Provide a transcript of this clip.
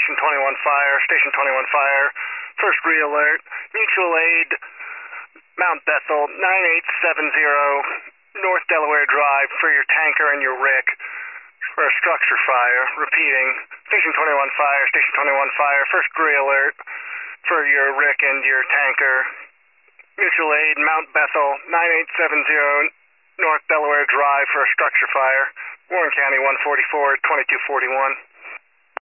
Station 21 Fire, Station 21 Fire, first re-alert, mutual aid, Mount Bethel, 9870 North Delaware Drive for your tanker and your RIC for a structure fire. Repeating, Station 21 Fire, Station 21 Fire, first re-alert for your RIC and your tanker. Mutual aid, Mount Bethel, 9870 North Delaware Drive for a structure fire. Warren County 144 2241.